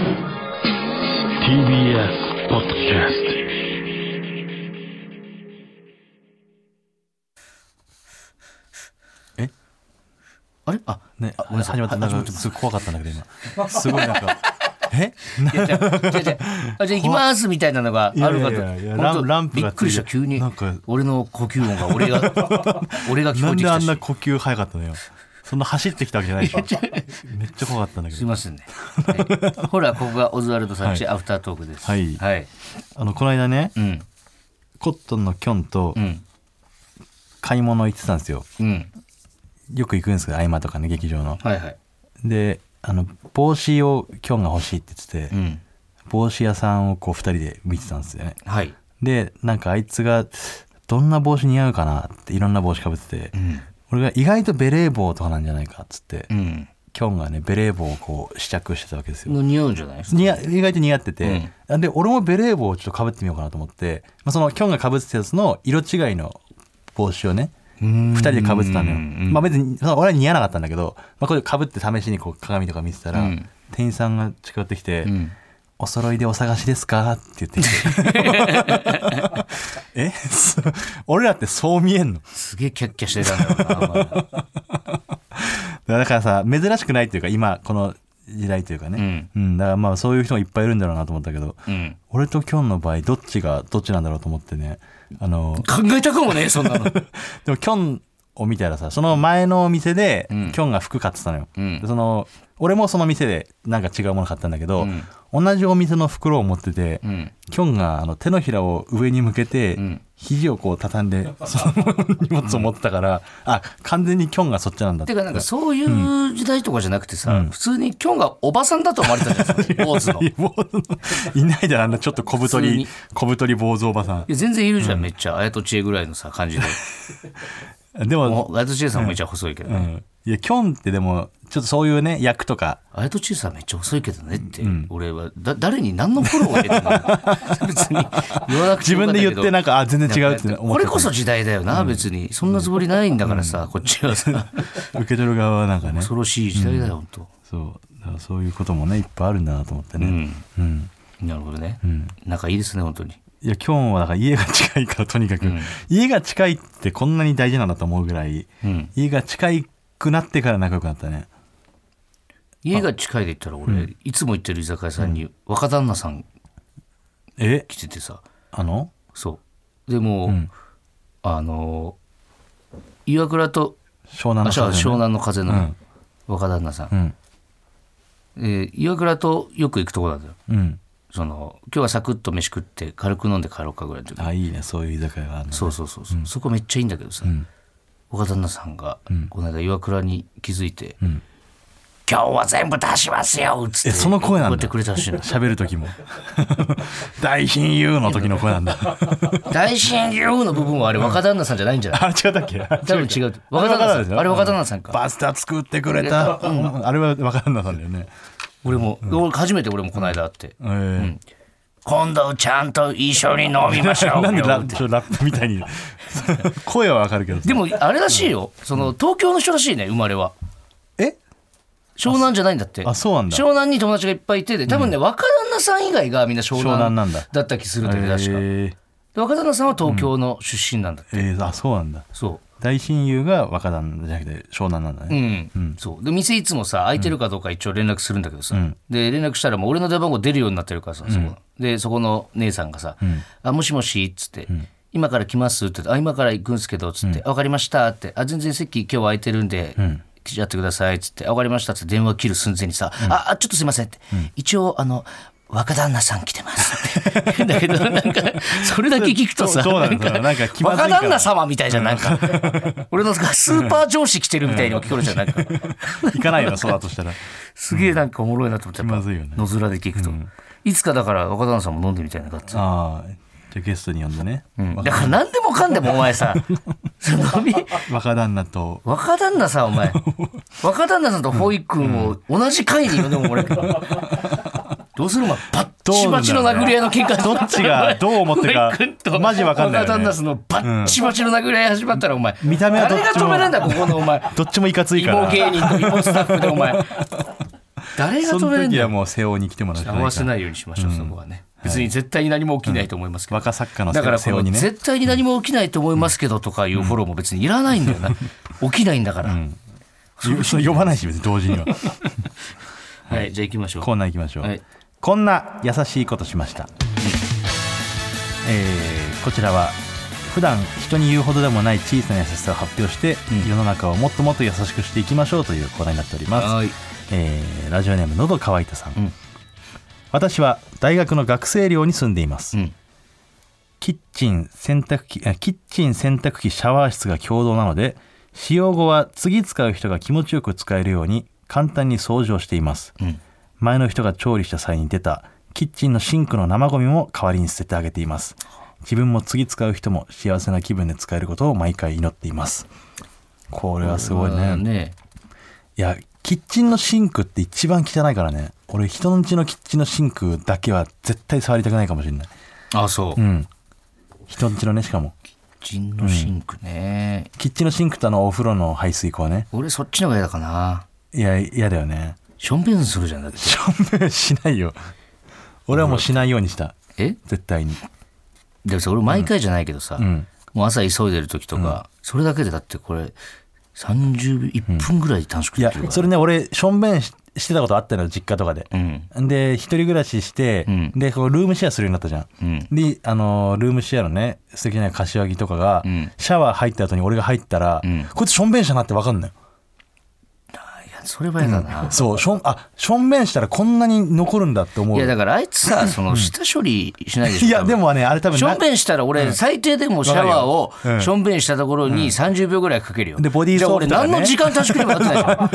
TBS ポッドキャスト。 あれね、 ごめんなさい。 始まった。なんかすごい怖かったんだけど今すごいなんかじゃあ行きますみたいなのがあるかと。 ランプがびっくりした急になんか俺の呼吸音が俺が聞こえてきたし。 なんであんな呼吸早かったのよ。そんな走ってきたわけじゃないでしょ。めっちゃ怖かったんだけど。 すいませんね。はい、ほらここがオズワルドさんち、アフタートークです。 はい。 はい。 この間ね、コットンのキョンと買い物行ってたんですよ。よく行くんですけど合間とかね劇場の。 はいはい。 で帽子をキョンが欲しいって言ってて、帽子屋さんをこう2人で見てたんですよね。 はい。 でなんかあいつがどんな帽子似合うかなっていろんな帽子かぶってて、俺が意外とベレー帽とかなんじゃないかっつって、キョンがねベレー帽をこう試着してたわけですよ。 似合うんじゃないですか。 意外と似合ってて、で俺もベレー帽をちょっとかぶってみようかなと思って、そのキョンがかぶってたやつの色違いの帽子をね2人でかぶってたのよ。別に俺は似合わなかったんだけど、これかぶって試しにこう鏡とか見てたら、店員さんが近寄ってきて、お揃いでお探しですかって言ってきて俺らってそう見えんの？ すげえキャッキャしてたんだろうな。 だからさ珍しくないっていうか今この時代というかね、だからまあそういう人がいっぱいいるんだろうなと思ったけど、俺とキョンの場合どっちなんだろうと思ってね、 考えたかもねそんなの。 でもキョンを見たらさ、その前のお店でキョンが服買ってたのよ、で俺もその店でなんか違うもの買ったんだけど、同じお店の袋を持ってて、キョンが手のひらを上に向けて、肘をこう畳んでその荷物を持ってたから、完全にキョンがそっちなんだって。 てかなんかそういう時代とかじゃなくてさ、普通にキョンがおばさんだと思われたじゃん。坊主のいないじゃん、あんなちょっと小太り坊主おばさん。 いや全然いるじゃん、めっちゃ綾戸知恵ぐらいのさ感じで。 でも綾戸知恵さんもめっちゃ細いけどね、 いやキョンってでもちょっとそういうね役とか綾戸知恵さんめっちゃ細いけどねって、俺は誰に何のフォローを入れてんの別に言わなくてよかったけど、 自分で言ってなんか全然違うって思ってた。 これこそ時代だよな、別にそんなつもりないんだからさ、こっちはさ受け取る側はなんかね恐ろしい時代だよ、本当。 だからそういうこともねいっぱいあるんだなと思ってね、 なるほどね、仲いいですね本当に。 いやキョンはだから家が近いからとにかく、家が近いってこんなに大事なんだと思うぐらい、家が近くなってから仲良くなったね。 家が近いで言ったら俺、いつも行ってる居酒屋さんに若旦那さん来ててさ、そうでも、岩倉と湘南の風の若旦那さん、岩倉とよく行くとこなんだよ、今日はサクッと飯食って軽く飲んで帰ろうかぐらいの時。 いいねそういう居酒屋があるの、ね、 そう、そこめっちゃいいんだけどさ、若旦那さんがこの間岩倉に気づいて、今日は全部出しますよっつってその声なんだ。 こうやってくれたらしいの。 喋る時も大親友の時の声なんだ。 大親友の部分はあれ若旦那さんじゃないんじゃない？ 違ったっけ？ 多分違う。若旦那さん。あれ若旦那さんか。 パスタ作ってくれた、あれは若旦那さんだよね。 俺初めて俺もこの間会って、今度ちゃんと一緒に飲みましょうなんでラップみたいに声はわかるけど。 でもあれらしいよ、東京の人らしいね、生まれは。湘南じゃないんだって。 そうなんだ。 湘南に友達がいっぱいいて、多分ね、若旦那さん以外がみんな湘南なんだった気するんだけど、確かで若旦那さんは東京の出身なんだって。 そうなんだ。 そう大親友が若旦那じゃなくて湘南なんだね。 そうで店いつもさ空いてるかどうか一応連絡するんだけどさ、で連絡したらもう俺の電話番号出るようになってるからさ、そこの姉さんがさ、もしもしっつって、今から来ますって今から行くんすけどっつって、分かりましたって、全然席今日空いてるんで、来ちゃってくださいっつって、分かりましたって電話切る寸前にさ、ちょっとすいませんって、一応若旦那さん来てますってだけどなんかそれだけ聞くとさ、なんか若旦那様みたいじゃん、なんか俺のスーパー上司来てるみたいにも聞こえるじゃん、なんか行かないよそうだとしたらすげえなんかおもろいなと思って、やっぱ気まずいよね、 野面で聞くと、いつかだから若旦那さんも飲んでみたいなかった。 じゃあゲストに呼んでね、 だから何でもかんでもお前さ若旦那と若旦那さん、お前若旦那さんとホイ君を同じ回に呼んでももらえるどうする？バッチバチの殴り合いの喧嘩、 どっちがどう思ってるかマジわかんないよね。 若旦那さんのバッチバチの殴り合い始まったら、お前見た目はどっちも誰が止めるんだここのお前どっちもいかついから芋芸人と芋スタッフでお前誰がその止めるんだよ。 時はもう瀬尾に来てもらうしかないから。 合わせないようにしましょう、そこはね。別に絶対に何も起きないと思いますけど、 若作家のだから瀬尾にね。 絶対に何も起きないと思いますけどとかいうフォローも別にいらないんだよな、起きないんだから、 呼ばないし別に同時には。 はい、じゃあ行きましょう。 コーナー行きましょう、 はい、 こんな優しいことしました、こちらは普段人に言うほどでもない小さな優しさを発表して、世の中をもっともっと優しくしていきましょうというコーナーになっております。 はい、 ラジオネーム喉乾いたさん、私は大学の学生寮に住んでいます、キッチン洗濯機シャワー室が共同なので、使用後は次使う人が気持ちよく使えるように簡単に掃除をしています、前の人が調理した際に出たキッチンのシンクの生ゴミも代わりに捨ててあげています。自分も次使う人も幸せな気分で使えることを毎回祈っています。これはすごいね。いや、キッチンのシンクって一番汚いからね。俺人の家のキッチンのシンクだけは絶対触りたくないかもしれない。 あ、そう、 人の家のね、しかもキッチンのシンクね、 キッチンのシンクとお風呂の排水口ね。 俺そっちの方が嫌だかな。 いや、嫌だよね。 しょんべんするじゃん。だってしょんべんしないよ。俺はもうしないようにした。絶対に。 でもさ、俺毎回じゃないけどさ、もう朝急いでる時とか、それだけでだってこれ31分ぐらい短縮できるから、 いやそれね、俺しょんべんしてたことあったのよ、実家とかで、で一人暮らしして、でこうルームシェアするようになったじゃん、でルームシェアのね、素敵な柏木とかが、シャワー入った後に俺が入ったら、こいつしょんべんしたなって分かんないよ。 それは嫌だな、 そう、しょんべんしたらこんなに残るんだって思う。 いやだからあいつさ、その下処理しないでしょ。 いやでもね、あれ多分しょんべんしたら俺、最低でもシャワーをしょんべんしたところに30秒ぐらいかけるよ、 でボディーソープとかね、 じゃあ俺何の時間短縮にもなってないじゃん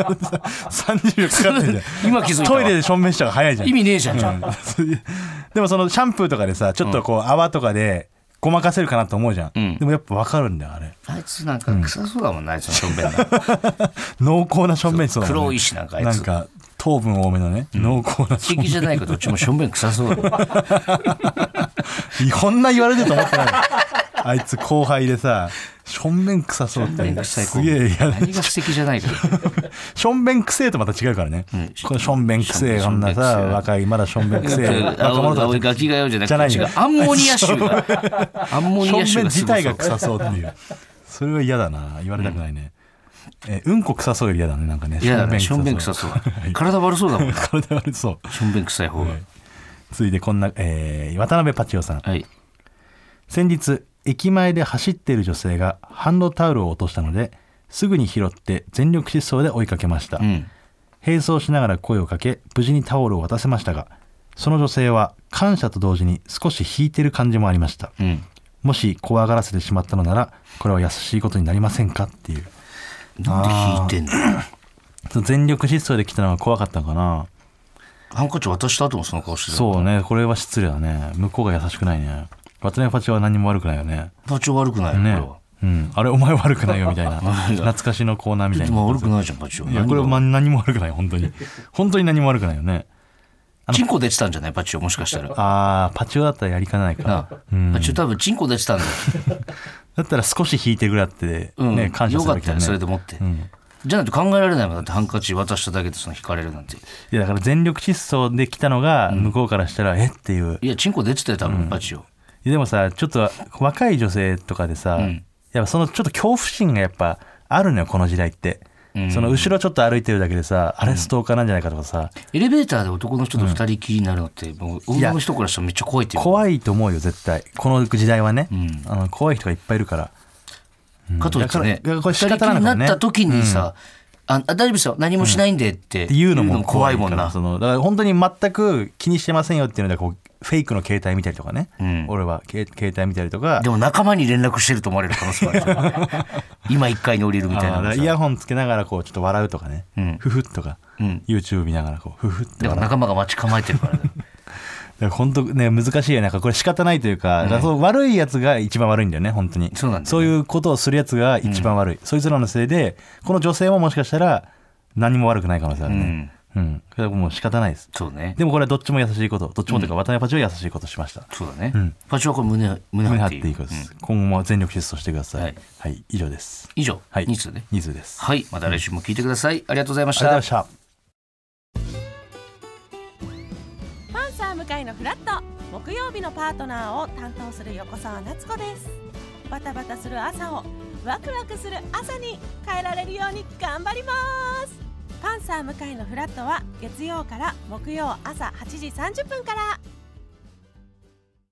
30秒かかってるじゃん今気づいたわ。 トイレでしょんべんしたら早いじゃん。 意味ねえじゃん、 でもそのシャンプーとかでさ、ちょっとこう泡とかでごまかせるかなと思うじゃん、でもやっぱ分かるんだよあれ。 あいつなんか臭そうだもんな、あいつのしょんべんが濃厚なしょんべんそうだもんね。 黒いしなんかあいつなんか糖分多めのね、濃厚なしょんべん。 敵じゃないけどどっちもしょんべん臭そうだもんこんな言われてると思ってないあいつ後輩でさ、しょんべん臭そうってすげえ嫌だ。 何が素敵じゃないかしょんべんくせえとまた違うからね、このしょんべんくせえ、こんなさ若いまだしょんべんくせえ若者たちガキがよじゃなくて違う、アンモニア臭がアンモニア臭がしょんべん自体が臭そうっていう、それは嫌だな、言われたくないね、うんこ臭そうより嫌だね、なんかね。 嫌だね、しょんべん臭そう。体悪そうだもん。 体悪そう。 しょんべん臭い方が。 続いてこんな、渡辺パチオさん。 はい。 先日駅前で走っている女性がハンドタオルを落としたので、すぐに拾って全力疾走で追いかけました。並走しながら声をかけ、無事にタオルを渡せましたが、その女性は感謝と同時に少し引いてる感じもありました。もし怖がらせてしまったのなら、これは優しいことになりませんかっていう。 なんで引いてんの？ 全力疾走で来たのが怖かったのかな。 ハンカチ渡した後もその顔してた。 そうね、これは失礼だね。向こうが優しくないね。渡辺パチオは何も悪くないよね。 パチオ悪くないよね。 あれお前悪くないよみたいな懐かしのコーナーみたいな。 でも悪くないじゃんパチオ。 いやこれは何も悪くない、本当に本当に何も悪くないよね。 チンコ出てたんじゃないパチオ、もしかしたら。 パチオだったらやりかねないか。 パチオ多分チンコ出てたんだよだったら少し引いてるぐらいってね、感謝するべきだね。 よかったよそれでもって、じゃないと考えられないもん。だってハンカチ渡しただけでその引かれるなんて。いやだから全力疾走で来たのが向こうからしたらっていう。 いやチンコ出てたよ多分パチオ。 でもさ、ちょっと若い女性とかでさ、やっぱそのちょっと恐怖心がやっぱあるのよこの時代って。その後ろちょっと歩いてるだけでさ、あれストーカーなんじゃないかとかさ、 エレベーターで男の人と二人きりになるのってもう女の人からしたらめっちゃ怖いっていう。 怖いと思うよ絶対この時代はね、怖い人がいっぱいいるから。 かといってね、 これ仕方ないのかね。 二人きりになった時にさ、大丈夫ですよ何もしないんでっていうのも怖いもんな。 だから本当に全く気にしてませんよっていうのでこうフェイクの携帯見たりとかね、俺は携帯見たりとか。 でも仲間に連絡してると思われる可能性もあるじゃん今1階に降りるみたいな。 イヤホンつけながらこうちょっと笑うとかね、ふふっとか、YouTube 見ながらこうふふっとか。 でも仲間が待ち構えてるからね本当ね難しいよね。これ仕方ないというか、そう悪いやつが一番悪いんだよね本当に。 そうなんだよね。 そういうことをするやつが一番悪い、そいつらのせいでこの女性ももしかしたら何も悪くない可能性あるね。これはもう仕方ないです。 そうね。 でもこれはどっちも優しいこと、どっちもというか渡辺パチオは優しいことしました。 そうだね。パチオはこれ胸張っていいことです。 今後も全力疾走してください。はい、以上です。 以上、2通ね。 2通です。 はい、また来週も聞いてください。ありがとうございました。 ありがとうございました。 サー向かいのフラット、木曜日のパートナーを担当する横澤夏子です。バタバタする朝をワクワクする朝に変えられるように頑張ります。パンサー向かいのフラットは月曜から木曜朝8時30分から。